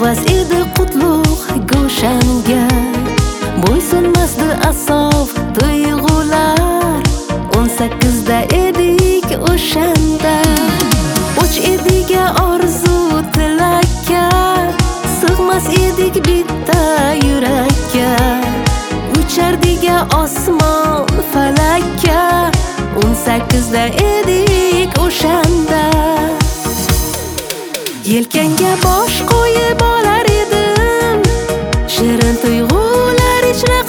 Havas edi qutlug' go'shanga, bo'ysunmasdi asof tuyg'ular. 18da edik o'shanda, och edik orzu tilakka, sig'mas edik bitta yurakka. Uchardik osmon falakka, 18da edik o'shanda. Yelkanga bosh qo'yib olar edim, shirin tuyg'ular ichra